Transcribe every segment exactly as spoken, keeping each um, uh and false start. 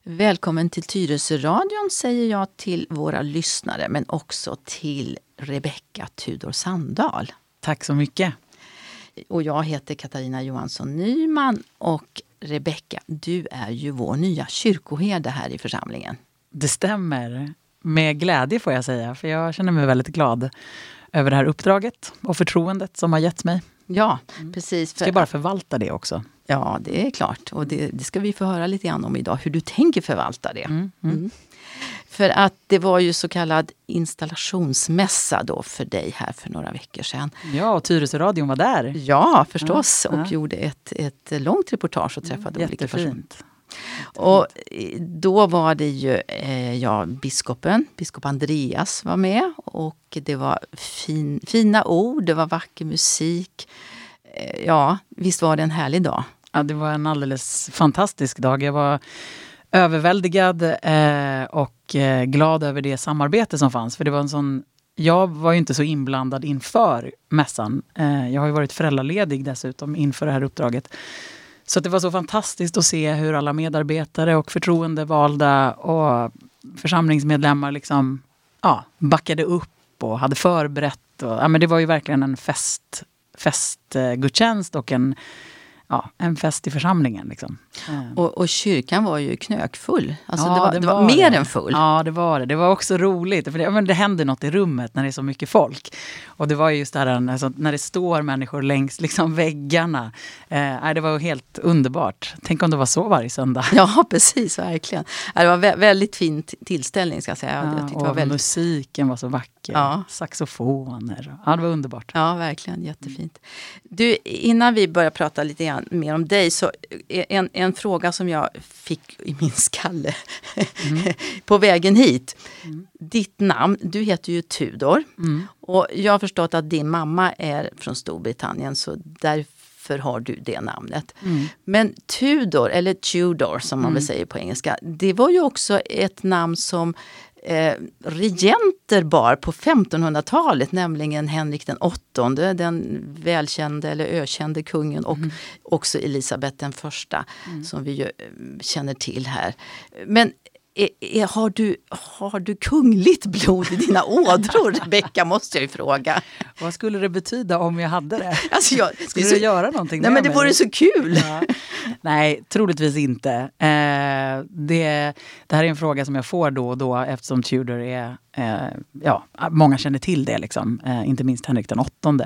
Välkommen till Tyresöradion säger jag till våra lyssnare, men också till Rebecka Tudor Sandahl. Tack så mycket. Och jag heter Katarina Johansson Nyman, och Rebecka, du är ju vår nya kyrkoherde här i församlingen. Det stämmer. Med glädje får jag säga, för jag känner mig väldigt glad över det här uppdraget och förtroendet som har getts mig. Ja, mm. precis. För... Ska jag bara förvalta det också? Ja, det är klart. Och det, det ska vi få höra lite grann om idag, hur du tänker förvalta det. Mm. Mm. Mm. För att det var ju så kallad installationsmässa då för dig här för några veckor sedan. Ja, och Tyresöradion var där. Ja, förstås. Ja, och ja. gjorde ett, ett långt reportage och träffade mm, olika personer. Jättefint. Och då var det ju eh, ja, biskopen, biskop Andreas var med, och det var fin, fina ord, det var vacker musik. Eh, ja, visst var det en härlig dag? Ja, det var en alldeles fantastisk dag. Jag var överväldigad eh, och eh, glad över det samarbete som fanns. För det var en sån, jag var ju inte så inblandad inför mässan. Eh, jag har ju varit föräldraledig dessutom inför det här uppdraget. Så det var så fantastiskt att se hur alla medarbetare och förtroendevalda och församlingsmedlemmar liksom, ja, backade upp och hade förberett. Och, ja, men det var ju verkligen en fest, festgudstjänst och en, ja, en fest i församlingen. Liksom. Och, och kyrkan var ju knökfull. Alltså ja, det var, det var, var mer det. än full. Ja, det var det. Det var också roligt. För det, men det händer något i rummet när det är så mycket folk. Och det var ju just det här alltså, när det står människor längs liksom, väggarna. Eh, det var helt underbart. Tänk om det var så varje söndag. Ja, precis. Verkligen. Det var vä- väldigt fin tillställning, ska jag säga. Ja, jag och det var väldigt... musiken var så vacker. Ja. Saxofoner. Ja, det var underbart. Ja, verkligen. Jättefint. Du, innan vi börjar prata lite grann mer om dig, så en, en fråga som jag fick i min skalle mm. på vägen hit. Mm. Ditt namn, du heter ju Tudor. Mm. Och jag har förstått att din mamma är från Storbritannien, så därför har du det namnet. Mm. Men Tudor, eller Tudor som man mm. väl säger på engelska, det var ju också ett namn som Eh, regenter bar på femtonhundratalet, nämligen Henrik den åttonde, den välkände eller ökände kungen, och mm. också Elisabeth den första mm. som vi ju känner till här. Men är, är, har, du, har du kungligt blod i dina ådror, Rebecka, måste jag ju fråga. Vad skulle det betyda om jag hade det? Alltså jag, skulle så, du göra någonting nej, med men det mig? vore så kul. Ja. Nej, troligtvis inte. Eh, det, det här är en fråga som jag får då och då, eftersom Tudor är, eh, ja, många känner till det liksom, eh, inte minst Henrik den åttonde.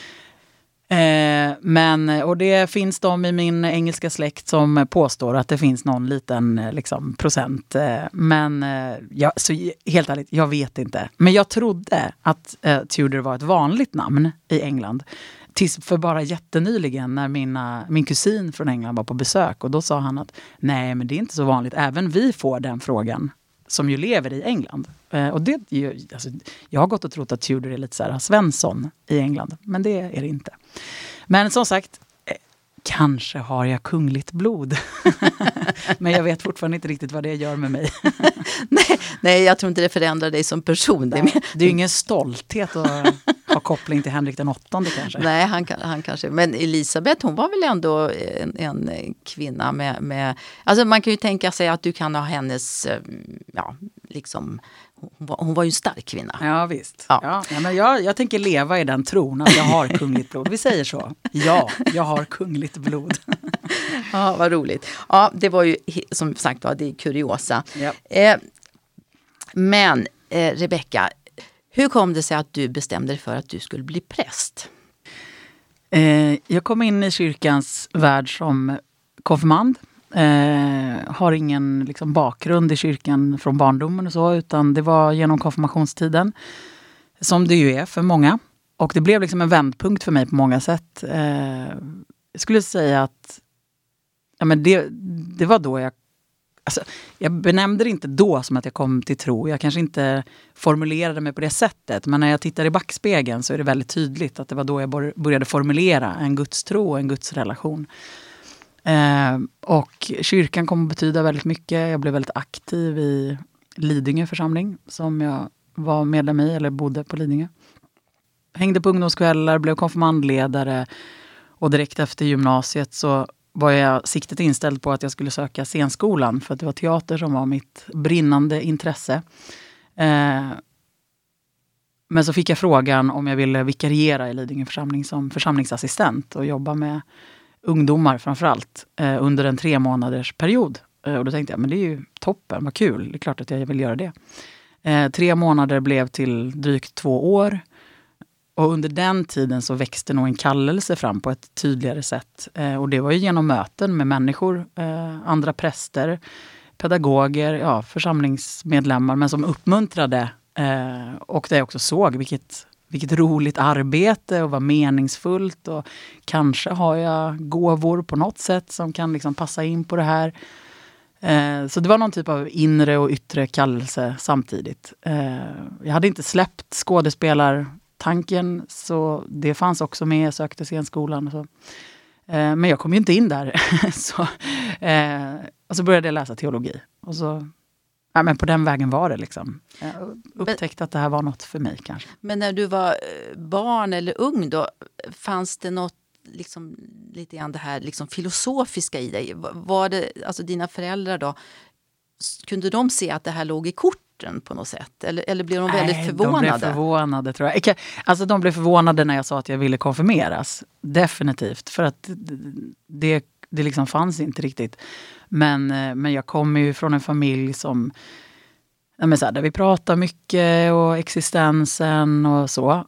Eh, men, och det finns de i min engelska släkt som påstår att det finns någon liten liksom, procent. Eh, men eh, jag, så, helt ärligt, jag vet inte. Men jag trodde att eh, Tudor var ett vanligt namn i England. Tills för bara jättenyligen när mina, min kusin från England var på besök. Och då sa han att nej, men det är inte så vanligt. Även vi får den frågan som ju lever i England. Eh, och det, alltså, jag har gått och trott att Tudor är lite så här Svensson i England. Men det är det inte. Men som sagt, eh, kanske har jag kungligt blod. Men jag vet fortfarande inte riktigt vad det gör med mig. nej, nej, jag tror inte det förändrar dig som person. Nej, det är ju ingen stolthet att ha koppling till Henrik den åttonde kanske. Nej, han, han kanske. Men Elisabeth, hon var väl ändå en, en kvinna med, med... Alltså man kan ju tänka sig att du kan ha hennes... Ja, liksom... Hon var, hon var ju en stark kvinna. Ja, visst. Ja. Ja, ja, men jag, jag tänker leva i den tron att jag har kungligt blod. Vi säger så. Ja, jag har kungligt blod. Ja, vad roligt. Ja, det var ju som sagt var, det är kuriosa. Ja. Eh, men eh, Rebecka, hur kom det sig att du bestämde dig för att du skulle bli präst? Eh, jag kom in i kyrkans värld som konfirmand. Eh, har ingen liksom, bakgrund i kyrkan från barndomen och så, utan det var genom konfirmationstiden, som det ju är för många. Och det blev liksom en vändpunkt för mig på många sätt. Eh, jag skulle säga att ja, men det, det var då jag Alltså, jag benämnde det inte då som att jag kom till tro. Jag kanske inte formulerade mig på det sättet. Men när jag tittar i backspegeln så är det väldigt tydligt att det var då jag började formulera en gudstro och en gudsrelation. Eh, och kyrkan kom att betyda väldigt mycket. Jag blev väldigt aktiv i Lidingö församling som jag var medlem i, eller bodde på Lidingö. Hängde på ungdomskvällar, blev konfirmandledare. Och direkt efter gymnasiet så var jag siktet inställd på att jag skulle söka scenskolan. För att det var teater som var mitt brinnande intresse. Eh, men så fick jag frågan om jag ville vikariera i Lidingö församling som församlingsassistent. Och jobba med ungdomar framförallt eh, under en tre månaders period. Eh, och då tänkte jag, men det är ju toppen, vad kul. Det är klart att jag vill göra det. Eh, tre månader blev till drygt två år. Och under den tiden så växte nog en kallelse fram på ett tydligare sätt. Eh, och det var ju genom möten med människor, eh, andra präster, pedagoger, ja, församlingsmedlemmar. Men som uppmuntrade eh, och där jag också såg vilket, vilket roligt arbete och vad meningsfullt. Och kanske har jag gåvor på något sätt som kan liksom passa in på det här. Eh, så det var någon typ av inre och yttre kallelse samtidigt. Eh, jag hade inte släppt skådespelar tanken, så det fanns också med. Jag sökte scenskolan och så. Eh, men jag kom ju inte in där. så, eh, och så började jag läsa teologi. Och så, ja, men på den vägen var det liksom. Jag upptäckte att det här var något för mig kanske. Men när du var barn eller ung då, fanns det något liksom, lite grann det här liksom filosofiska i dig? Var det, alltså dina föräldrar då, kunde de se att det här låg i korten på något sätt? Eller, eller blev de väldigt Nej, förvånade? De blev förvånade tror jag. Alltså de blev förvånade när jag sa att jag ville konfirmeras. Definitivt. För att det, det liksom fanns inte riktigt. Men, men jag kommer ju från en familj som men så här, där vi pratar mycket och existensen och så.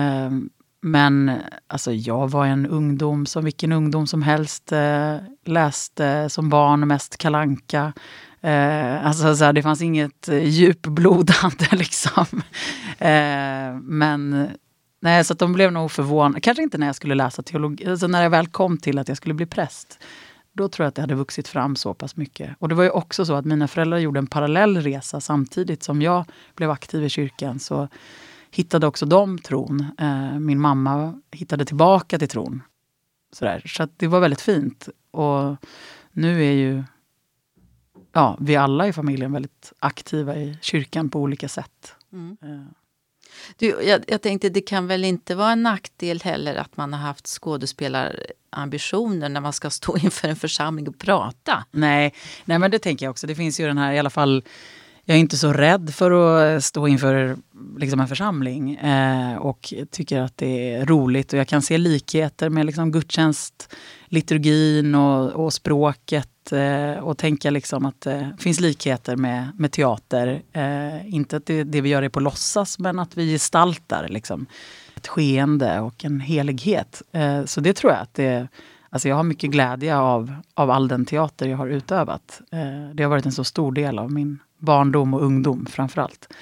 Men alltså, jag var en ungdom som vilken ungdom som helst läste som barn mest Kalle Anka. Eh, alltså så här, det fanns inget eh, djupblodande liksom. Eh, men nej, så att de blev nog förvånade. Kanske inte när jag skulle läsa teologi. Alltså när jag väl kom till att jag skulle bli präst. Då tror jag att det hade vuxit fram så pass mycket. Och det var ju också så att mina föräldrar gjorde en parallell resa samtidigt som jag blev aktiv i kyrkan. Så hittade också de tron. Eh, min mamma hittade tillbaka till tron. Sådär. Så att det var väldigt fint. Och nu är ju ja, vi alla i familjen väldigt aktiva i kyrkan på olika sätt. Mm. Du, jag, jag tänkte, det kan väl inte vara en nackdel heller att man har haft skådespelarambitioner när man ska stå inför en församling och prata? Nej, nej, men det tänker jag också. Det finns ju den här, i alla fall, jag är inte så rädd för att stå inför liksom en församling. Eh, och tycker att det är roligt. Och jag kan se likheter med liksom gudstjänst, liturgin och, och språket. Och tänka liksom att det eh, finns likheter med, med teater. Eh, inte att det, det vi gör är på låtsas, men att vi gestaltar liksom ett skeende och en helighet. Eh, så det tror jag att det, alltså jag har mycket glädje av, av all den teater jag har utövat. Eh, det har varit en så stor del av min barndom och ungdom framförallt.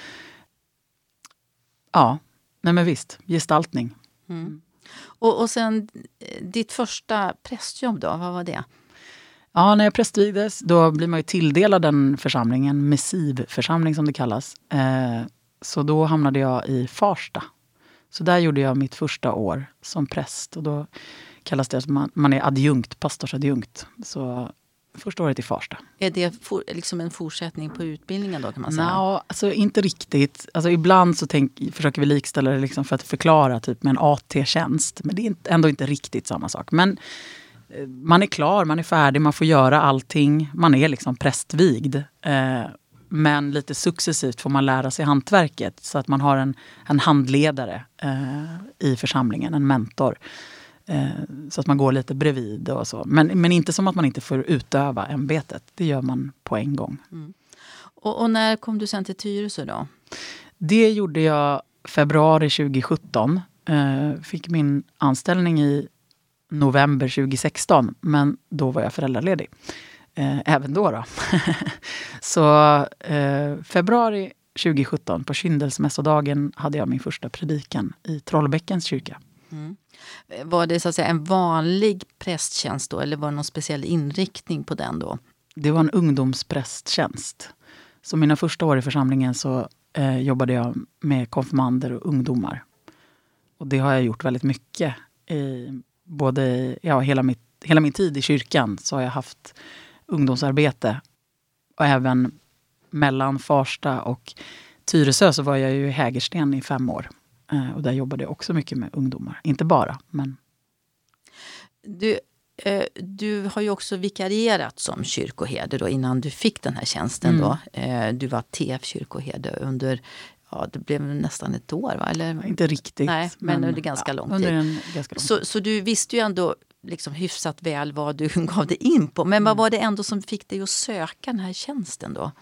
Ja, nej men visst, gestaltning. Mm. Och, och sen ditt första prästjobb då, vad var det? Ja, när jag prästvigdes, då blir man ju tilldelad den församlingen, missivförsamling som det kallas. Eh, så då hamnade jag i Farsta. Så där gjorde jag mitt första år som präst. Och då kallas det att man, man är adjunkt, pastorsadjunkt. Så första året i Farsta. Är det for, liksom en fortsättning på utbildningen då kan man säga? Nå, alltså inte riktigt. Alltså ibland så tänk, försöker vi likställa det liksom för att förklara typ med en A T-tjänst. Men det är inte, ändå inte riktigt samma sak. Men man är klar, man är färdig, man får göra allting. Man är liksom prästvigd. Eh, men lite successivt får man lära sig hantverket. Så att man har en, en handledare eh, i församlingen, en mentor. Eh, så att man går lite bredvid och så. Men, men inte som att man inte får utöva ämbetet. Det gör man på en gång. Mm. Och, och när kom du sen till Tyresö då? Det gjorde jag februari tjugosjutton. Eh, fick min anställning i november tjugosexton, men då var jag föräldraledig. Eh, även då då. Så eh, februari tjugosjutton på kyndelsmässodagen hade jag min första predikan i Trollbäckens kyrka. Mm. Var det så att säga en vanlig prästtjänst då, eller var det någon speciell inriktning på den då? Det var en ungdomsprästtjänst. Så mina första år i församlingen så eh, jobbade jag med konfirmander och ungdomar. Och det har jag gjort väldigt mycket i både, ja, hela, mitt, hela min tid i kyrkan så har jag haft ungdomsarbete. Och även mellan Farsta och Tyresö så var jag ju i Hägersten i fem år. Eh, och där jobbade jag också mycket med ungdomar. Inte bara, men... Du, eh, du har ju också vikarierat som kyrkoherde då innan du fick den här tjänsten mm. då. Eh, du var T F-kyrkoherde under, ja det blev nästan ett år va? Eller? Inte riktigt. Nej, men, men under ganska ja, lång tid. Under en ganska lång tid. Så, så du visste ju ändå liksom hyfsat väl vad du gav dig in på. Men mm. vad var det ändå som fick dig att söka den här tjänsten då?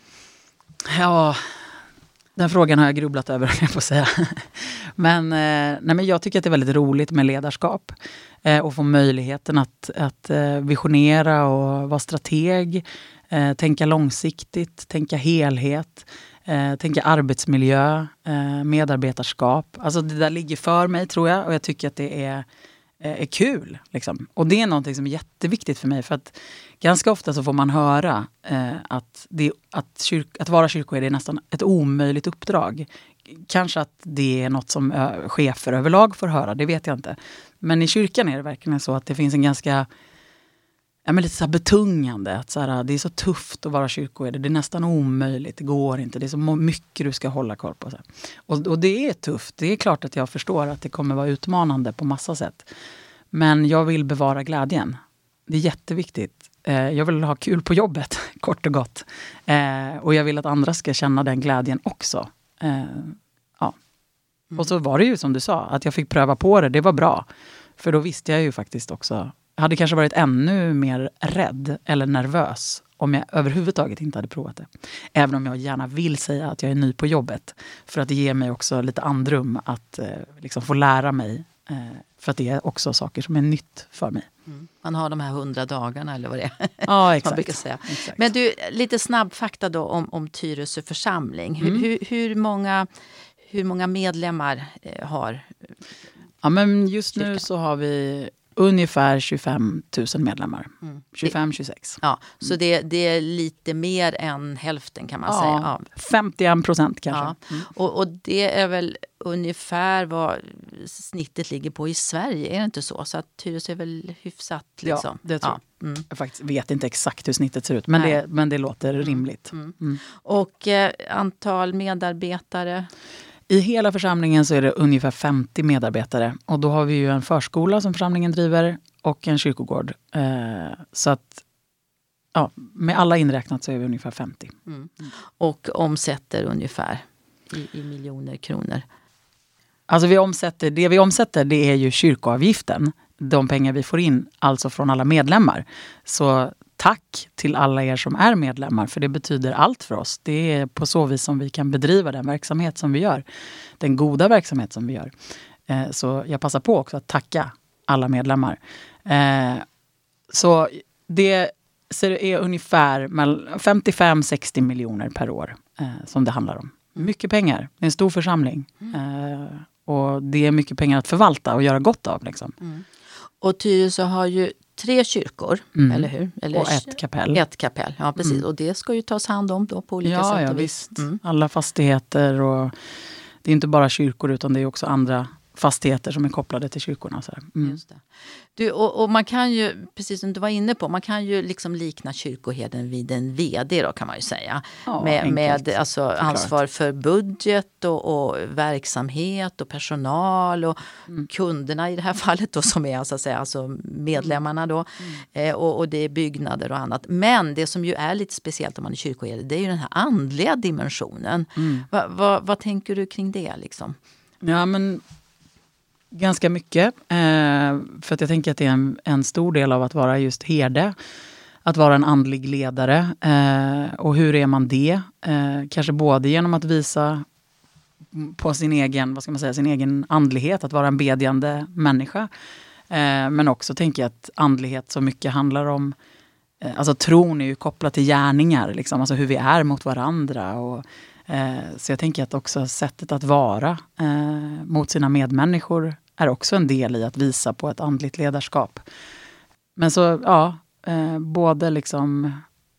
Ja, den frågan har jag grubblat över, jag får säga. Men, eh, nej, men jag tycker att det är väldigt roligt med ledarskap. Eh, och få möjligheten att, att eh, visionera och vara strateg. Eh, tänka långsiktigt, tänka helhet. Eh, tänka arbetsmiljö, eh, medarbetarskap. Alltså det där ligger för mig tror jag. Och jag tycker att det är, är kul. Liksom. Och det är någonting som är jätteviktigt för mig. För att ganska ofta så får man höra eh, att, det, att, kyrk, att vara kyrkoherde är nästan ett omöjligt uppdrag. Kanske att det är något som ö, chefer överlag får höra, det vet jag inte. Men i kyrkan är det verkligen så att det finns en ganska ja, men lite så här betungande. Att så här, det är så tufft att vara kyrkoherde, det är nästan omöjligt, det går inte. Det är så mycket du ska hålla koll på. Så här. Och, och det är tufft, det är klart att jag förstår att det kommer vara utmanande på massa sätt. Men jag vill bevara glädjen. Det är jätteviktigt. Jag vill ha kul på jobbet, kort och gott. Och jag vill att andra ska känna den glädjen också. Ja. Och så var det ju som du sa, att jag fick pröva på det, det var bra. För då visste jag ju faktiskt också, jag hade kanske varit ännu mer rädd eller nervös om jag överhuvudtaget inte hade provat det. Även om jag gärna vill säga att jag är ny på jobbet. För att det ger mig också lite andrum att liksom få lära mig. För att det är också saker som är nytt för mig. Mm. Man har de här hundra dagarna eller vad det är. Ja, exakt. säga. exakt. Men du, lite snabb fakta då om, om Tyresö församling. Hur, mm. hur, hur, många, hur många medlemmar eh, har? Ja, men just kyrkan? Nu så har vi ungefär tjugofem tusen medlemmar. Mm. tjugofem tjugosex. Ja, så det, det är lite mer än hälften kan man ja, säga. Ja, femtioen procent kanske. Ja. Mm. Och, och det är väl ungefär vad snittet ligger på i Sverige, är det inte så? Så att Tyresö är väl hyfsat liksom. Ja, det tror ja. jag. Mm. Jag faktiskt vet inte exakt hur snittet ser ut, men, det, men det låter rimligt. Mm. Mm. Och eh, antal medarbetare? I hela församlingen så är det ungefär femtio medarbetare. Och då har vi ju en förskola som församlingen driver och en kyrkogård. Eh, så att ja, med alla inräknat så är vi ungefär femtio. Mm. Och omsätter ungefär i, i miljoner kronor? Alltså vi omsätter, det vi omsätter det är ju kyrkoavgiften. De pengar vi får in, alltså från alla medlemmar. Så tack till alla er som är medlemmar, för det betyder allt för oss. Det är på så vis som vi kan bedriva den verksamhet som vi gör. Den goda verksamhet som vi gör. Eh, så jag passar på också att tacka alla medlemmar. Eh, så det är ungefär femtiofem till sextio miljoner per år eh, som det handlar om. Mycket pengar. Det är en stor församling. Eh, och det är mycket pengar att förvalta och göra gott av. Liksom. Mm. Och Tyresö har ju tre kyrkor, mm. eller hur? Eller och ett kapell. Ett kapell, ja precis. Mm. Och det ska ju tas hand om då på olika ja, sätt ja, och visst. Mm. Alla fastigheter och det är inte bara kyrkor utan det är också andra fastigheter som är kopplade till kyrkorna. Så mm. Just det. Du, och, och man kan ju, precis som du var inne på, man kan ju liksom likna kyrkoherden vid en vd då kan man ju säga. Ja, med med alltså, ansvar för budget och, och verksamhet och personal och mm. kunderna i det här fallet då som är så att säga, alltså medlemmarna då. Mm. Eh, och, och det är byggnader och annat. Men det som ju är lite speciellt om man är kyrkoherde, det är ju den här andliga dimensionen. Mm. Va, va, vad tänker du kring det liksom? Ja men ganska mycket. Eh, för att jag tänker att det är en, en stor del av att vara just herde. Att vara en andlig ledare. Eh, och hur är man det? Eh, kanske både genom att visa på sin egen, vad ska man säga, sin egen andlighet. Att vara en bedjande människa. Eh, men också tänker jag att andlighet så mycket handlar om eh, alltså tron är ju kopplat till gärningar. Liksom, alltså hur vi är mot varandra och så jag tänker att också sättet att vara eh, mot sina medmänniskor är också en del i att visa på ett andligt ledarskap. Men så, ja, eh, både liksom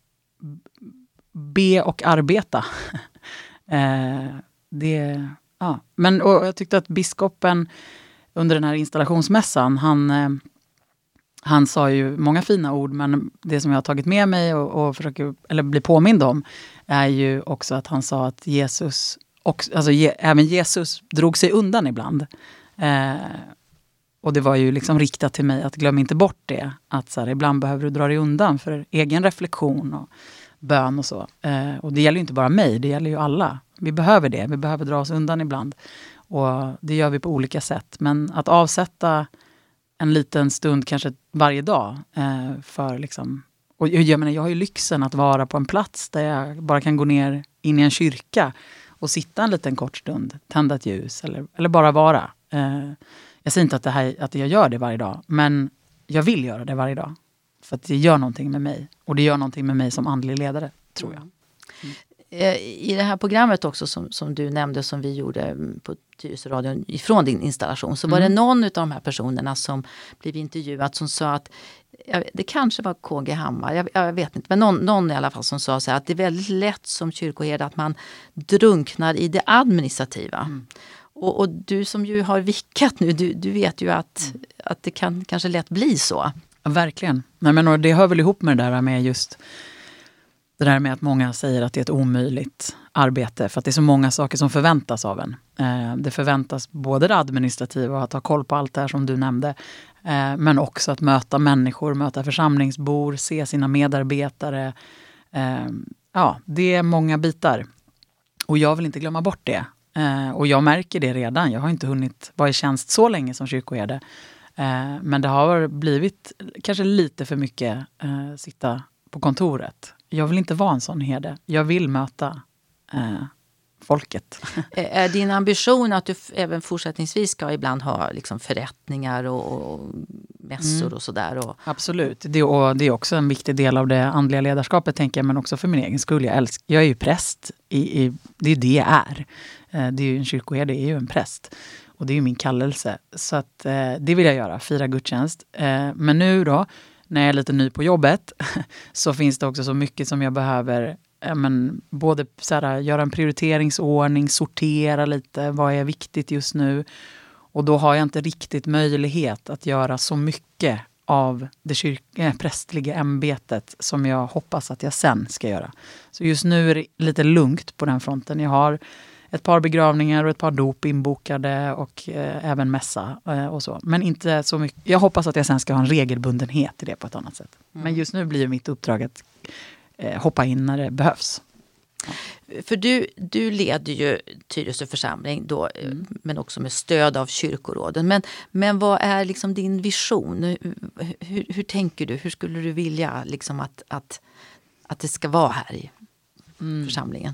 be och arbeta. eh, det, ja. Men och jag tyckte att biskopen under den här installationsmässan, han, eh, han sa ju många fina ord, men det som jag har tagit med mig och, och försöker, eller blir påmind om är ju också att han sa att Jesus, och, alltså je, även Jesus drog sig undan ibland. Eh, och det var ju liksom riktat till mig att glöm inte bort det. Att så här, ibland behöver du dra dig undan för egen reflektion och bön och så. Eh, och det gäller ju inte bara mig, det gäller ju alla. Vi behöver det, vi behöver dra oss undan ibland. Och det gör vi på olika sätt. Men att avsätta en liten stund kanske varje dag eh, för liksom... Och jag menar, jag har ju lyxen att vara på en plats där jag bara kan gå ner in i en kyrka och sitta en liten kort stund, tända ett ljus eller, eller bara vara. Eh, jag säger inte att, det här, att jag gör det varje dag, men jag vill göra det varje dag. För att det gör någonting med mig. Och det gör någonting med mig som andlig ledare, tror jag. Mm. I det här programmet också som, som du nämnde, som vi gjorde på Tyresöradion ifrån din installation, så var mm. det någon av de här personerna som blev intervjuad som sa att, det kanske var K G Hammar, jag, jag vet inte, men någon, någon i alla fall som sa så här, att det är väldigt lätt som kyrkoherde att man drunknar i det administrativa. Mm. Och, och du som ju har vickat nu, du, du vet ju att, mm. att det kan kanske lätt bli så. Ja, verkligen. Nej, men, och det hör väl ihop med det där med just det där med att många säger att det är ett omöjligt arbete. För att det är så många saker som förväntas av en. Eh, det förväntas både det administrativa och att ha koll på allt det här som du nämnde. Eh, men också att möta människor, möta församlingsbor, se sina medarbetare. Eh, ja, det är många bitar. Och jag vill inte glömma bort det. Eh, och jag märker det redan. Jag har inte hunnit vara i tjänst så länge som kyrkoherde. Eh, men det har blivit kanske lite för mycket eh, sitta på kontoret. Jag vill inte vara en sån herde. Jag vill möta eh, folket. Är din ambition att du f- även fortsättningsvis ska ibland ha liksom förrättningar och, och mässor mm. och sådär? Och... Absolut. Det, och det är också en viktig del av det andliga ledarskapet, tänker jag, men också för min egen skull. Jag, älsk, jag är ju präst. I, i, det är det jag är. Eh, det är ju en kyrkoherde, är ju en präst. Och det är ju min kallelse. Så att, eh, det vill jag göra, fira gudstjänst. Eh, men nu då, när jag är lite ny på jobbet, så finns det också så mycket som jag behöver, ja, men, både så här, göra en prioriteringsordning, sortera lite, vad är viktigt just nu. Och då har jag inte riktigt möjlighet att göra så mycket av det kyrk- äh, prästliga ämbetet som jag hoppas att jag sen ska göra. Så just nu är det lite lugnt på den fronten. Jag har ett par begravningar och ett par dop inbokade och eh, även mässa eh, och så. Men inte så mycket. Jag hoppas att jag sen ska ha en regelbundenhet i det på ett annat sätt. Mm. Men just nu blir mitt uppdrag att eh, hoppa in när det behövs. Ja. För du, du leder ju Tyresö församling då, mm. men också med stöd av kyrkoråden. Men, men vad är liksom din vision? Hur, hur, hur tänker du? Hur skulle du vilja liksom att, att, att det ska vara här i mm. församlingen?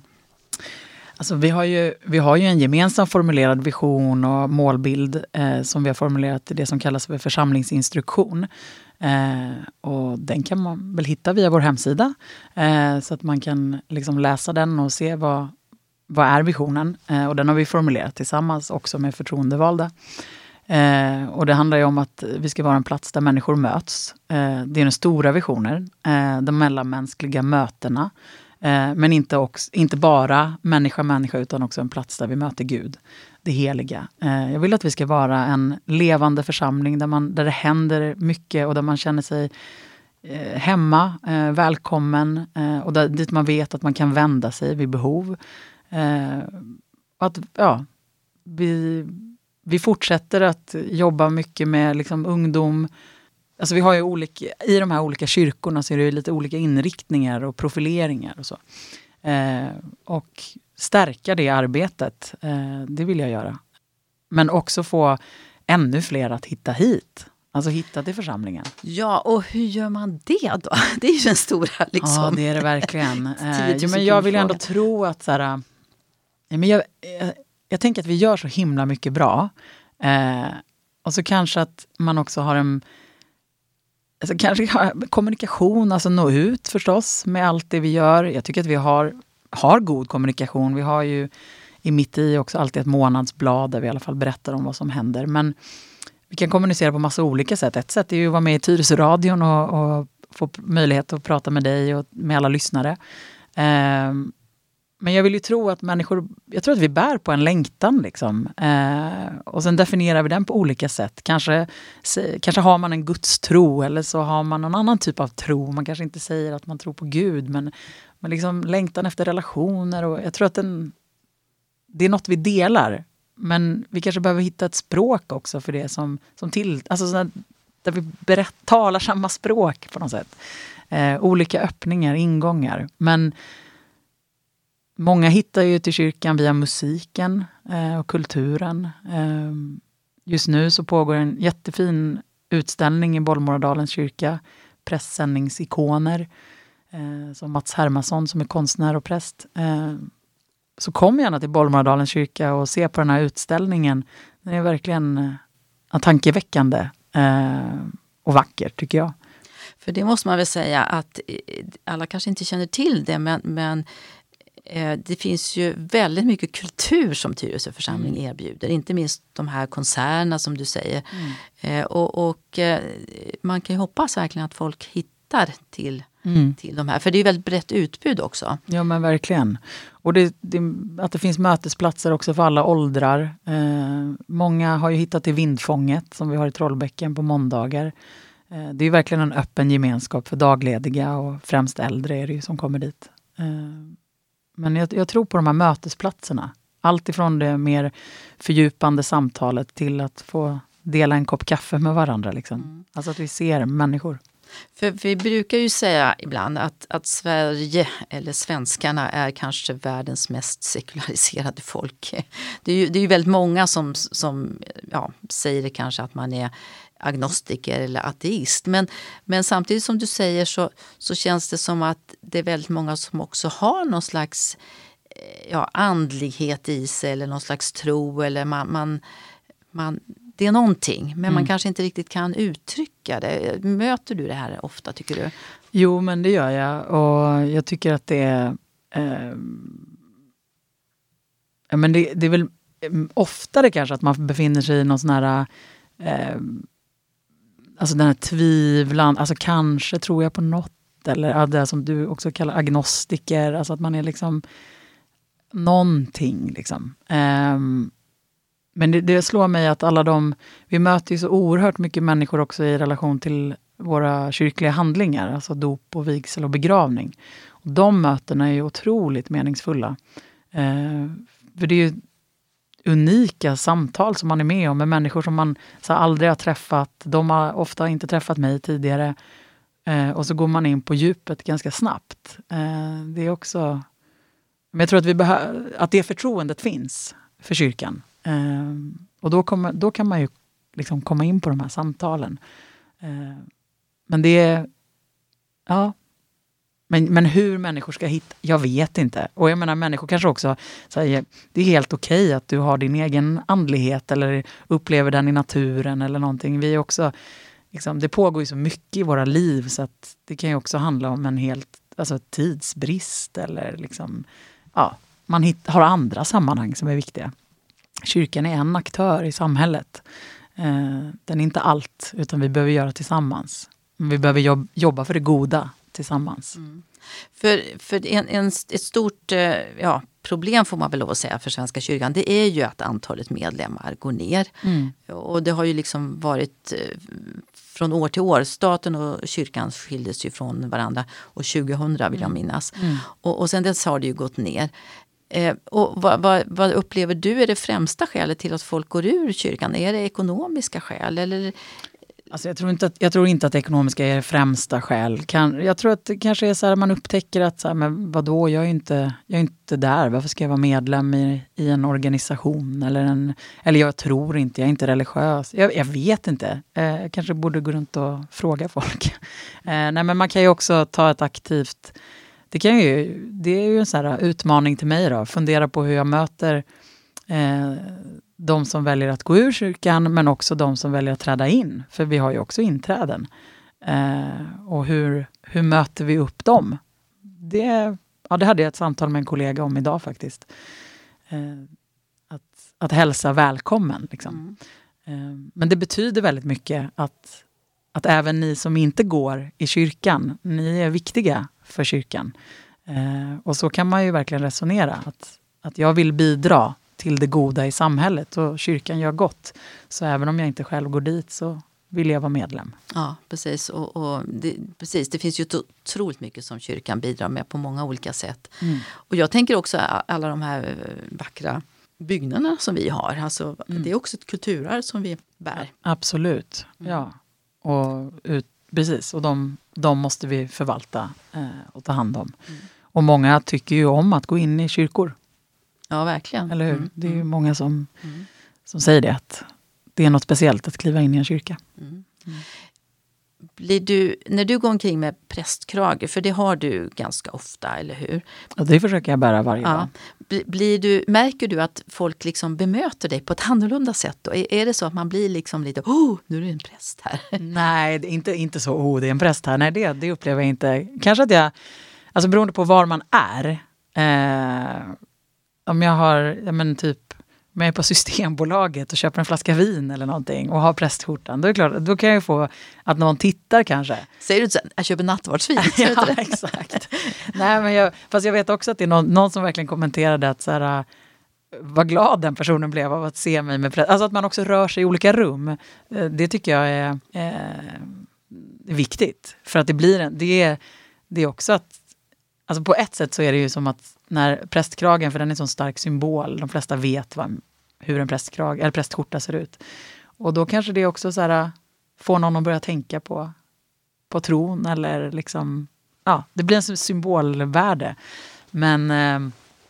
Alltså vi har ju, vi har ju en gemensam formulerad vision och målbild eh, som vi har formulerat i det som kallas för församlingsinstruktion. Eh, och den kan man väl hitta via vår hemsida. Eh, så att man kan liksom läsa den och se vad, vad är visionen. Eh, och den har vi formulerat tillsammans också med förtroendevalda. Eh, och det handlar ju om att vi ska vara en plats där människor möts. Eh, det är den stora visionen. Eh, de mellanmänskliga mötena. Men inte, också, inte bara människa-människa utan också en plats där vi möter Gud, det heliga. Jag vill att vi ska vara en levande församling där, man, där det händer mycket och där man känner sig hemma, välkommen och där, dit man vet att man kan vända sig vid behov. Att, ja, vi, vi fortsätter att jobba mycket med liksom, ungdom. Alltså vi har ju olika, i de här olika kyrkorna så är det lite olika inriktningar och profileringar och så. Eh, och stärka det arbetet, eh, det vill jag göra. Men också få ännu fler att hitta hit. Alltså hitta till församlingen. Ja, och hur gör man det då? Det är ju den stora liksom. Ja, det är det verkligen. eh, jo, men jag vill ändå tro att så här, ja, men jag, jag, jag tänker att vi gör så himla mycket bra. Eh, och så kanske att man också har en Alltså kanske kommunikation, alltså nå ut förstås med allt det vi gör. Jag tycker att vi har, har god kommunikation. Vi har ju i mitt i också alltid ett månadsblad där vi i alla fall berättar om vad som händer. Men vi kan kommunicera på massa olika sätt. Ett sätt är ju att vara med i Tyresöradion och, och få möjlighet att prata med dig och med alla lyssnare. Um, Men jag vill ju tro att människor, jag tror att vi bär på en längtan liksom. Eh, och sen definierar vi den på olika sätt. Kanske, kanske har man en gudstro eller så har man någon annan typ av tro. Man kanske inte säger att man tror på Gud, men, men liksom längtan efter relationer. Och jag tror att den, det är något vi delar. men vi kanske behöver hitta ett språk också för det som, som till... Alltså sådär, där vi berätt, talar samma språk på något sätt. Eh, olika öppningar, ingångar. Men många hittar ju till kyrkan via musiken eh, och kulturen. Eh, just nu så pågår en jättefin utställning i Bollmoradalens kyrka. Pressändningsikoner. Eh, som Mats Hermansson som är konstnär och präst. Eh, så kom gärna till Bollmoradalens kyrka och se på den här utställningen. Den är verkligen eh, tankeväckande eh, och vacker tycker jag. För det måste man väl säga att alla kanske inte känner till det, men, men eh, det finns ju väldigt mycket kultur som Tyresö församling mm. erbjuder. Inte minst de här konserterna som du säger. Mm. Eh, och och eh, man kan ju hoppas verkligen att folk hittar till, mm. till de här. För det är ju väldigt brett utbud också. Ja men verkligen. Och det, det, att det finns mötesplatser också för alla åldrar. Eh, många har ju hittat till Vindfånget som vi har i Trollbäcken på måndagar. Det är verkligen en öppen gemenskap för daglediga och främst äldre är det ju som kommer dit. Men jag, jag tror på de här mötesplatserna. Allt ifrån det mer fördjupande samtalet till att få dela en kopp kaffe med varandra. Liksom. Mm. Alltså att vi ser människor. För vi brukar ju säga ibland att, att Sverige eller svenskarna är kanske världens mest sekulariserade folk. Det är ju, det är ju väldigt många som, som ja, säger det kanske att man är agnostiker eller ateist. Men, men samtidigt som du säger så, så känns det som att det är väldigt många som också har någon slags ja, andlighet i sig eller någon slags tro. Eller man, man, man, det är någonting, men mm. man kanske inte riktigt kan uttrycka det. Möter du det här ofta tycker du? Jo, men det gör jag. Och jag tycker att det är... Eh, ja, men det, det är väl oftare kanske att man befinner sig i någon sån här... Eh, Alltså den här tvivlan, alltså kanske tror jag på något. Eller ja, det som du också kallar agnostiker. Alltså att man är liksom någonting liksom. Um, men det, det slår mig att alla de, vi möter ju så oerhört mycket människor också i relation till våra kyrkliga handlingar. Alltså dop och vigsel och begravning. Och de mötena är ju otroligt meningsfulla. Uh, för det är ju unika samtal som man är med om med människor som man så aldrig har träffat. De har ofta inte träffat mig tidigare. Eh, och så går man in på djupet ganska snabbt. Eh, det är också... Men jag tror att, vi behö- att det förtroendet finns för kyrkan. Eh, och då, kommer, då kan man ju liksom komma in på de här samtalen. Eh, men det är... Ja... Men, men hur människor ska hitta, jag vet inte. Och jag menar, människor kanske också säger, det är helt okej att du har din egen andlighet eller upplever den i naturen eller någonting. Vi också, liksom, det pågår ju så mycket i våra liv så att det kan ju också handla om en helt alltså, tidsbrist eller liksom, ja, man hitt, har andra sammanhang som är viktiga. Kyrkan är en aktör i samhället. Eh, den är inte allt, utan vi behöver göra tillsammans. Vi behöver jobb, jobba för det goda tillsammans. Mm. För, för en, en, ett stort ja, problem får man väl lov att säga för Svenska kyrkan, det är ju att antalet medlemmar går ner. Mm. Och det har ju liksom varit från år till år. Staten och kyrkan skildes ju från varandra och tjugohundra vill jag minnas. Mm. Och, och sen dess har det ju gått ner. Eh, och vad, vad, vad upplever du är det främsta skälet till att folk går ur kyrkan? Är det ekonomiska skäl eller... Alltså jag, tror inte att, jag tror inte att ekonomiska är det främsta skäl. Kan, jag tror att det kanske är så här man upptäcker att så här, men vadå, jag är inte, jag är inte där. Varför ska jag vara medlem i, i en organisation? Eller, en, eller jag tror inte, jag är inte religiös. Jag, jag vet inte. Eh, jag kanske borde gå runt och fråga folk. Eh, nej, men man kan ju också ta ett aktivt... Det, kan ju, det är ju en sån här utmaning till mig då. Fundera på hur jag möter... Eh, de som väljer att gå ur kyrkan men också de som väljer att träda in. För vi har ju också inträden. Eh, och hur, hur möter vi upp dem? Det, ja, det hade jag ett samtal med en kollega om idag faktiskt. Eh, att, att hälsa välkommen. Liksom. Mm. Eh, men det betyder väldigt mycket att, att även ni som inte går i kyrkan, ni är viktiga för kyrkan. Eh, och så kan man ju verkligen resonera. Att, att jag vill bidra till det goda i samhället och kyrkan gör gott. Så även om jag inte själv går dit så vill jag vara medlem. Ja, precis. Och, och det, precis. Det finns ju otroligt mycket som kyrkan bidrar med på många olika sätt. Mm. Och jag tänker också alla de här vackra byggnaderna som vi har. Alltså, mm. Det är också ett kulturarv som vi bär. Absolut, mm. ja. Och ut, precis, och de, de måste vi förvalta eh, och ta hand om. Mm. Och många tycker ju om att gå in i kyrkor. Ja, verkligen. Eller hur? Mm. Det är ju många som, mm. som säger det, att det är något speciellt att kliva in i en kyrka. Mm. Mm. Blir du, när du går omkring med prästkrage, för det har du ganska ofta, eller hur? Ja, det försöker jag bära varje ja. dag. Blir du, märker du att folk liksom bemöter dig på ett annorlunda sätt då? Är, är det så att man blir liksom lite, oh, nu är det en präst här? Nej, det är inte, inte så, oh, det är en präst här. Nej, det, det upplever jag inte. Kanske att jag, alltså beroende på var man är. Eh, om jag har, ja men typ, om jag är på Systembolaget och köper en flaska vin eller någonting och har prästskjortan, då är det klart, då kan jag ju få att någon tittar kanske. Säger du inte så, jag köper nattvardsvin? Ja, exakt. Nej, men jag, fast jag vet också att det är någon, någon som verkligen kommenterade att så här, vad glad den personen blev av att se mig med präst. Alltså att man också rör sig i olika rum. Det tycker jag är, är viktigt. För att det blir en, det är, det är också att, alltså på ett sätt så är det ju som att när prästkragen, för den är en sån stark symbol, de flesta vet vad, hur en prästkrag, eller prästskjorta ser ut. Och då kanske det också så här, får någon att börja tänka på, på tron, eller liksom, ja, det blir en symbolvärde. Men eh,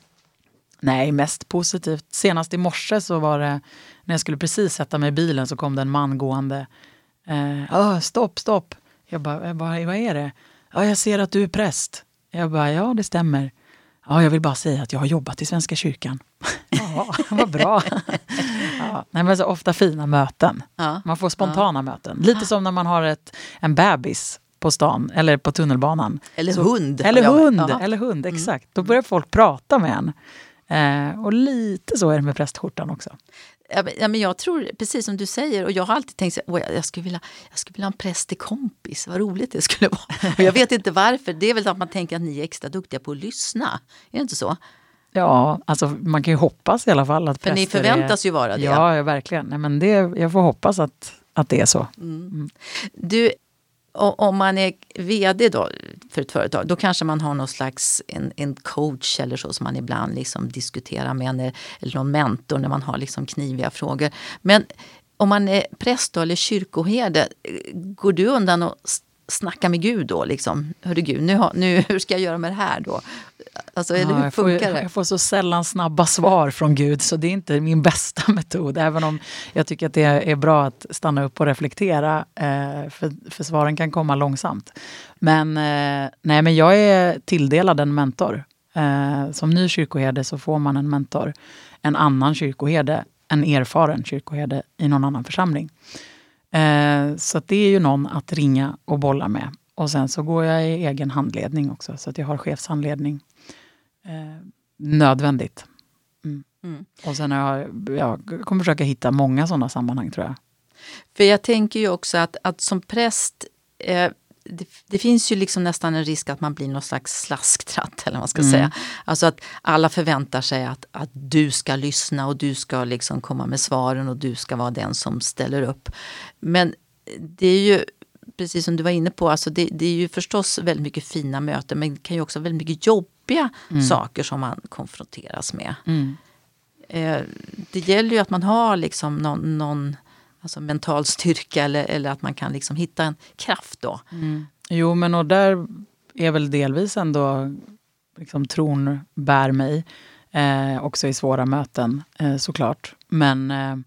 nej, mest positivt. Senast i morse så var det, när jag skulle precis sätta mig i bilen så kom det en man gående. Eh, oh, stopp, stopp. Jag bara, jag bara, vad är det? Ja, jag ser att du är präst. Jag bara, ja det stämmer. Ja, jag vill bara säga att jag har jobbat i Svenska kyrkan. Ja, vad bra. Ja, nej, men så ofta fina möten. Ja. Man får spontana ja. möten. Lite som när man har ett, en bebis på stan eller på tunnelbanan. Eller så, hund. Eller hund, ja. eller hund, exakt. Mm. Då börjar folk prata med en. Eh, och lite så är det med prästskjortan också. Ja, men jag tror, precis som du säger, och jag har alltid tänkt att jag skulle vilja, jag skulle vilja ha en prästig kompis, vad roligt det skulle vara. Och jag vet inte varför, det är väl att man tänker att ni är extra duktiga på att lyssna, är det inte så? Ja, alltså man kan ju hoppas i alla fall att för ni förväntas är, ju vara det. Ja, verkligen. Nej, men det, jag får hoppas att, att det är så. Mm. Mm. Du, om man är vd då för ett företag, då kanske man har någon slags en, en coach eller så som man ibland liksom diskuterar med en, eller någon mentor när man har liksom kniviga frågor. Men om man är präst då, eller kyrkoherde, går du undan och snackar med Gud då liksom? Hörru Gud, nu, har, nu, hur ska jag göra med det här då? Alltså, eller ja, hur funkar jag får, det? Jag får så sällan snabba svar från Gud, så det är inte min bästa metod. Även om jag tycker att det är bra att stanna upp och reflektera, eh, för, för svaren kan komma långsamt. Men, eh, nej, men jag är tilldelad en mentor. Eh, som ny kyrkoherde så får man en mentor. En annan kyrkoherde, en erfaren kyrkoherde i någon annan församling. Eh, så att det är ju någon att ringa och bolla med. Och sen så går jag i egen handledning också, så att jag har chefshandledning. Eh, nödvändigt. Mm. Mm. Och sen har jag, jag kommer försöka hitta många sådana sammanhang, tror jag. För jag tänker ju också att, att som präst, eh, det, det finns ju liksom nästan en risk att man blir någon slags slasktratt, eller vad man ska mm. säga. Alltså att alla förväntar sig att, att du ska lyssna och du ska liksom komma med svaren och du ska vara den som ställer upp. Men det är ju, precis som du var inne på, alltså det, det är ju förstås väldigt mycket fina möten, men det kan ju också vara väldigt mycket jobbiga mm. saker som man konfronteras med. Mm. Eh, det gäller ju att man har liksom någon, någon alltså mental styrka, eller, eller att man kan liksom hitta en kraft då. Mm. Jo, men och där är väl delvis ändå liksom tron bär mig. Eh, också i svåra möten, eh, såklart. Men eh,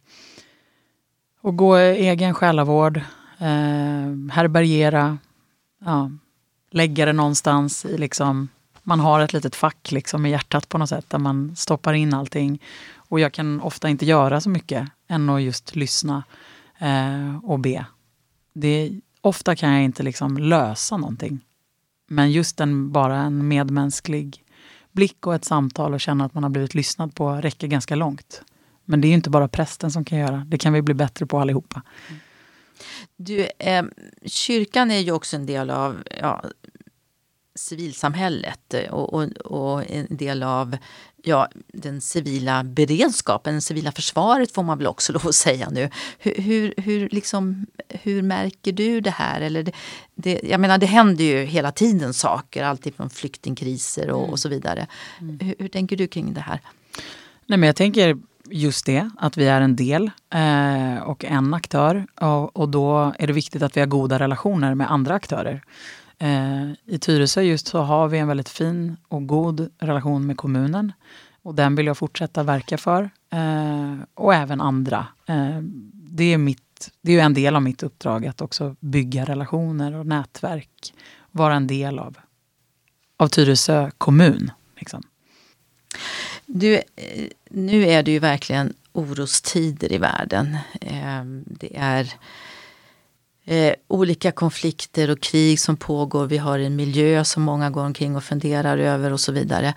att gå egen själavård, Eh, härbärgera, ja, lägga det någonstans i liksom, man har ett litet fack liksom i hjärtat på något sätt där man stoppar in allting, och jag kan ofta inte göra så mycket än att just lyssna eh, och be. Det, ofta kan jag inte liksom lösa någonting, men just en, bara en medmänsklig blick och ett samtal och känna att man har blivit lyssnad på räcker ganska långt. Men det är ju inte bara prästen som kan göra, det kan vi bli bättre på allihopa. Mm. Du, eh, kyrkan är ju också en del av ja, civilsamhället och, och, och en del av ja, den civila beredskapen, det civila försvaret får man väl också lov att säga nu. Hur, hur, hur, liksom, hur märker du det här? Eller det, det, jag menar, det händer ju hela tiden saker, alltid från flyktingkriser och, mm. och så vidare. Mm. Hur, hur tänker du kring det här? Nej, men jag tänker just det, att vi är en del eh, och en aktör. Och, och då är det viktigt att vi har goda relationer med andra aktörer. Eh, I Tyresö just så har vi en väldigt fin och god relation med kommunen. Och den vill jag fortsätta verka för. Eh, och även andra. Eh, det är mitt, det är ju en del av mitt uppdrag att också bygga relationer och nätverk. Vara en del av, av Tyresö kommun. Liksom. Du, nu är det ju verkligen orostider i världen. Eh, det är eh, olika konflikter och krig som pågår. Vi har en miljö som många går omkring och funderar över och så vidare.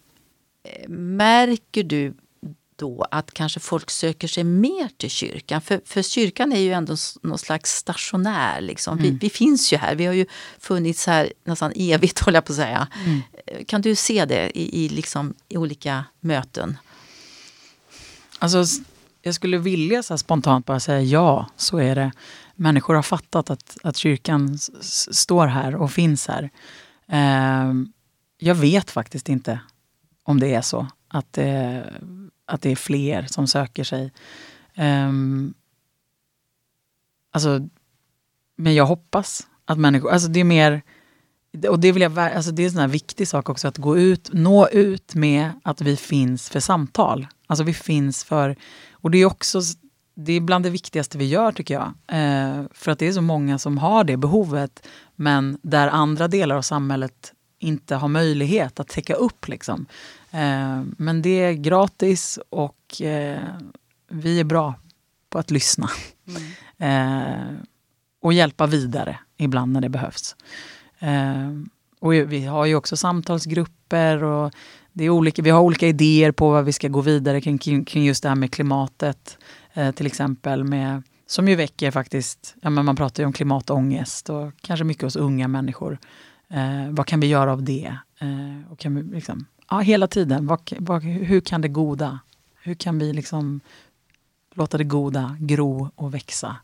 Märker du då att kanske folk söker sig mer till kyrkan? För, för kyrkan är ju ändå någon slags stationär. Liksom. Vi, mm. vi finns ju här. Vi har ju funnits här nästan evigt, håller jag på att säga. Mm. Kan du se det i, i, liksom, i olika möten? Alltså, jag skulle vilja så här spontant bara säga ja, så är det. Människor har fattat att, att kyrkan s- står här och finns här. Eh, jag vet faktiskt inte om det är så. Att det, att det är fler som söker sig. Um, alltså, men jag hoppas att människor... Alltså det är mer... Och det, vill jag, alltså det är en sån här viktig sak också. Att gå ut, nå ut med att vi finns för samtal. Alltså vi finns för... Och det är också... Det är bland det viktigaste vi gör, tycker jag. Uh, för att det är så många som har det behovet. Men där andra delar av samhället inte har möjlighet att täcka upp, liksom. Eh, men det är gratis och eh, vi är bra på att lyssna. Mm. Eh, och hjälpa vidare ibland när det behövs. Eh, och vi har ju också samtalsgrupper och det är olika, vi har olika idéer på vad vi ska gå vidare kring, kring just det här med klimatet. Eh, till exempel med, som ju väcker faktiskt, ja, men man pratar ju om klimatångest och kanske mycket hos unga människor. Eh, vad kan vi göra av det? Eh, och kan vi liksom, ja, hela tiden. Vad, vad, hur kan det goda? Hur kan vi liksom låta det goda gro och växa?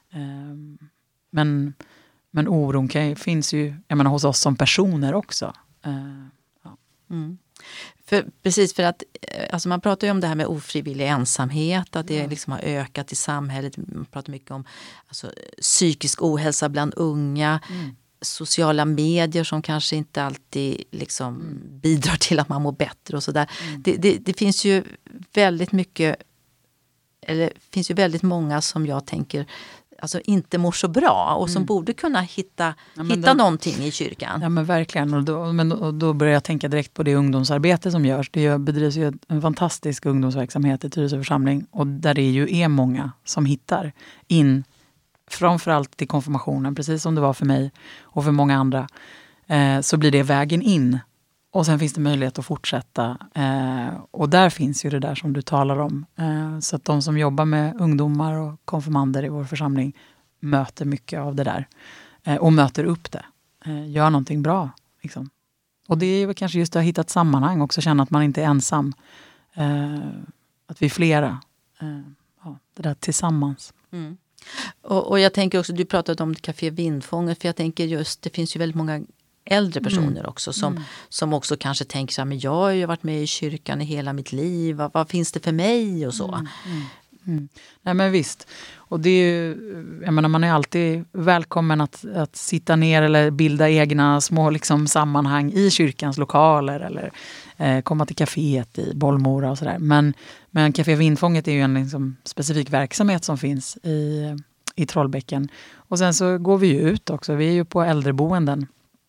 Eh, men, men oron kan, finns ju, jag menar, hos oss som personer också. Eh, ja. Mm. För, precis, för att alltså man pratar ju om det här med ofrivillig ensamhet, att det mm. liksom har ökat i samhället. Man pratar mycket om alltså, psykisk ohälsa bland unga. Mm. Sociala medier som kanske inte alltid liksom mm. bidrar till att man mår bättre och sådär. Mm. Det, det, det finns ju väldigt mycket, eller finns ju väldigt många som jag tänker alltså inte mår så bra och som mm. borde kunna hitta, ja, hitta då, någonting i kyrkan. Ja, men verkligen. Och då, men, och då börjar jag tänka direkt på det ungdomsarbete som görs. Det bedrivs ju en fantastisk ungdomsverksamhet i Tyresö församling och där det ju är många som hittar in framförallt till konfirmationen, precis som det var för mig och för många andra, eh, så blir det vägen in. Och sen finns det möjlighet att fortsätta. Eh, och där finns ju det där som du talar om. Eh, så att de som jobbar med ungdomar och konfirmander i vår församling möter mycket av det där. Eh, och möter upp det. Eh, gör någonting bra. Liksom. Och det är väl kanske just att hitta ett sammanhang också, känna att man inte är ensam. Eh, att vi är flera. Eh, ja, det där tillsammans. Mm. Och, och jag tänker också, du pratade om Café Vindfånget, för jag tänker just, det finns ju väldigt många äldre personer mm. också som, mm. som också kanske tänker så här, men jag har ju varit med i kyrkan i hela mitt liv, vad, vad finns det för mig och så. Mm. Mm. Mm. Nej, men visst. Och det är ju, jag menar, man är alltid välkommen att, att sitta ner eller bilda egna små liksom, sammanhang i kyrkans lokaler eller eh, komma till kaféet i Bollmora och sådär. Men, men Café Vindfånget är ju en liksom, specifik verksamhet som finns i, i Trollbäcken. Och sen så går vi ju ut också. Vi är ju på äldreboenden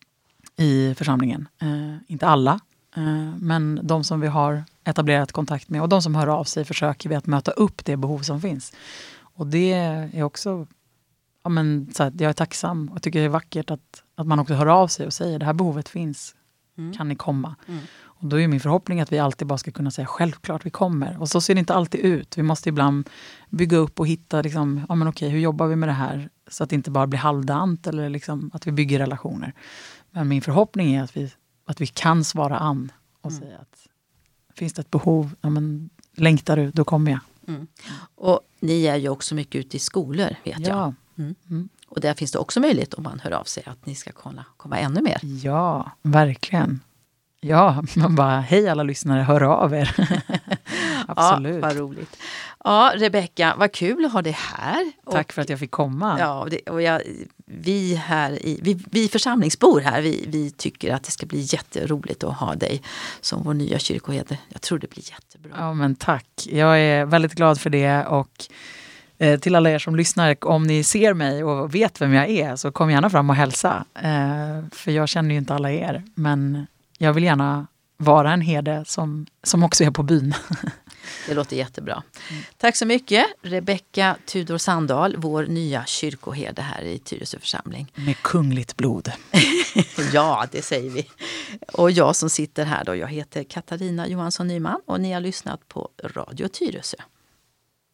i församlingen. Eh, inte alla, eh, men de som vi har etablerat kontakt med och de som hör av sig försöker vi att möta upp det behov som finns. Och det är också, ja, men, så att jag är tacksam och tycker det är vackert att, att man också hör av sig och säger det här behovet finns, mm. kan ni komma? Mm. Och då är min förhoppning att vi alltid bara ska kunna säga självklart vi kommer. Och så ser det inte alltid ut. Vi måste ibland bygga upp och hitta, liksom, ja, men okej, hur jobbar vi med det här? Så att det inte bara blir halvdant eller liksom, att vi bygger relationer. Men min förhoppning är att vi, att vi kan svara an och mm. säga att finns det ett behov, ja, men, längtar du, då kommer jag. Mm. Och ni är ju också mycket ute i skolor, vet ja. jag. Mm. Mm. Och där finns det också möjlighet om man hör av sig att ni ska komma, komma ännu mer. Ja, verkligen. Ja, man bara, hej alla lyssnare, hör av er. absolut. Ja, vad roligt. Ja, Rebecka, vad kul att ha dig här. Tack och, för att jag fick komma. Ja, det, och jag, vi här i, vi, vi församlingsbor här, vi, vi tycker att det ska bli jätteroligt att ha dig som vår nya kyrkoherde. Jag tror det blir jättebra. Ja, men tack. Jag är väldigt glad för det, och eh, till alla er som lyssnar, om ni ser mig och vet vem jag är, så kom gärna fram och hälsa. Eh, för jag känner ju inte alla er, men jag vill gärna vara en herde som, som också är på byn. Det låter jättebra. Mm. Tack så mycket, Rebecka Tudor Sandahl, vår nya kyrkoherde här i Tyresö församling. Med kungligt blod. Ja, det säger vi. Och jag som sitter här då, jag heter Katarina Johansson Nyman och ni har lyssnat på Radio Tyresö.